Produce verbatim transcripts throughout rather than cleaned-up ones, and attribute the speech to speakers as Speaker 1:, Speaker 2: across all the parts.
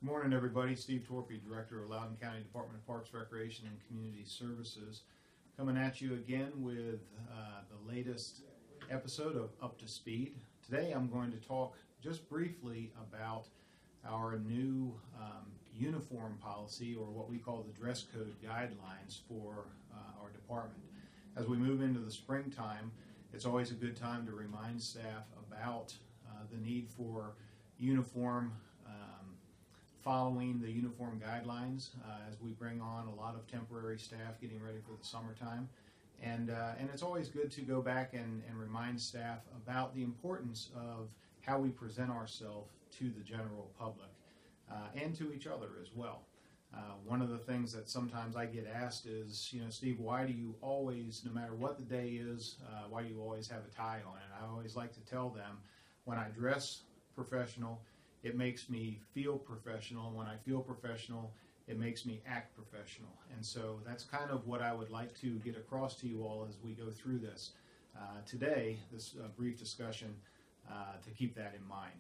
Speaker 1: Good morning, everybody. Steve Torpy, Director of Loudoun County Department of Parks, Recreation, and Community Services, coming at you again with uh, the latest episode of Up to Speed. Today I'm going to talk just briefly about our new um, uniform policy, or what we call the dress code guidelines for uh, our department. As we move into the springtime, it's always a good time to remind staff about uh, the need for uniform um, following the uniform guidelines uh, as we bring on a lot of temporary staff getting ready for the summertime. And, uh, and it's always good to go back and, and remind staff about the importance of how we present ourselves to the general public uh, and to each other as well. Uh, one of the things that sometimes I get asked is, you know, Steve, why do you always, no matter what the day is, uh, why do you always have a tie on? And I always like to tell them, when I dress professional, it makes me feel professional, and when I feel professional, it makes me act professional. And so that's kind of what I would like to get across to you all as we go through this uh, today, this uh, brief discussion, uh, to keep that in mind.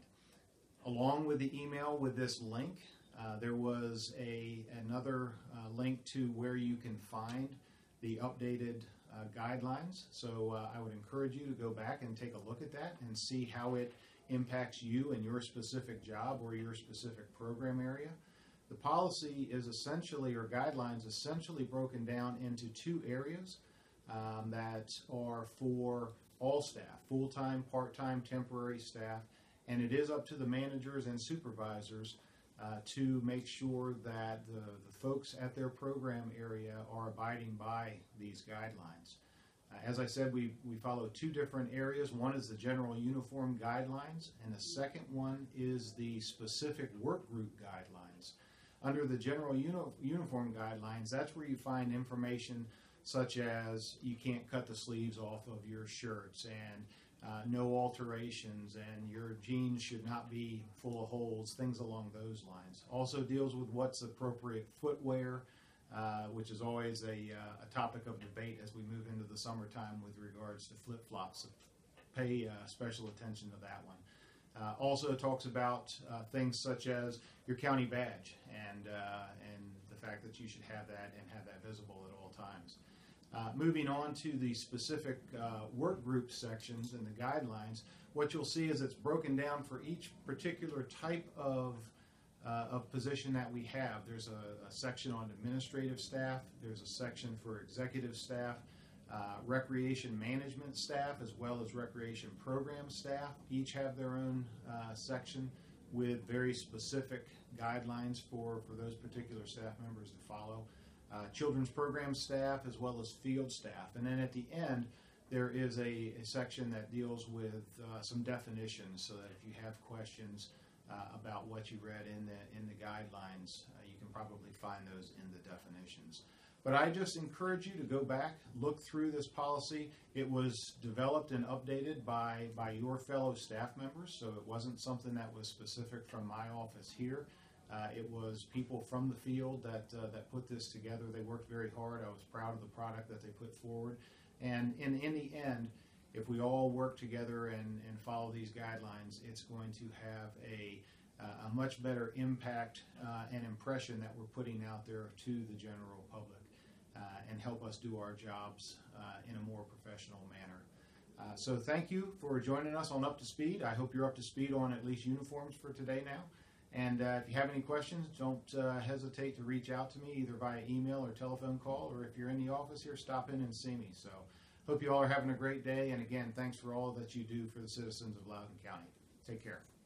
Speaker 1: Along with the email with this link, uh, there was a another uh, link to where you can find the updated uh, guidelines. So uh, I would encourage you to go back and take a look at that and see how it impacts you and your specific job or your specific program area. The policy is essentially, or guidelines, essentially broken down into two areas um, that are for all staff, full-time, part-time, temporary staff, and it is up to the managers and supervisors uh, to make sure that the, the folks at their program area are abiding by these guidelines. Uh, as I said, we, we follow two different areas. One is the general uniform guidelines, and the second one is the specific work group guidelines. Under the general uni uniform guidelines, that's where you find information such as you can't cut the sleeves off of your shirts, and uh, no alterations, and your jeans should not be full of holes, things along those lines. Also deals with what's appropriate footwear, Uh, which is always a, uh, a topic of debate as we move into the summertime with regards to flip-flops. So pay uh, special attention to that one. Uh, also talks about uh, things such as your county badge and, uh, and the fact that you should have that and have that visible at all times. Uh, moving on to the specific uh, work group sections and the guidelines, what you'll see is it's broken down for each particular type of Uh, of position that we have. There's a, a section on administrative staff, there's a section for executive staff, uh, recreation management staff, as well as recreation program staff. Each have their own uh, section with very specific guidelines for, for those particular staff members to follow. Uh, children's program staff as well as field staff. And then at the end, there is a, a section that deals with uh, some definitions, so that if you have questions Uh, about what you read in the in the guidelines, uh, you can probably find those in the definitions. But I just encourage you to go back, look through this policy. It was developed and updated by by your fellow staff members, so it wasn't something that was specific from my office here. Uh, it was people from the field that uh, that put this together. They worked very hard. I was proud of the product that they put forward, and in in the end, if we all work together and, and follow these guidelines, it's going to have a, uh, a much better impact uh, and impression that we're putting out there to the general public uh, and help us do our jobs uh, in a more professional manner. Uh, so thank you for joining us on Up to Speed. I hope you're up to speed on at least uniforms for today now. And uh, if you have any questions, don't uh, hesitate to reach out to me either via email or telephone call, or if you're in the office here, stop in and see me. So hope you all are having a great day, and again, thanks for all that you do for the citizens of Loudoun County. Take care.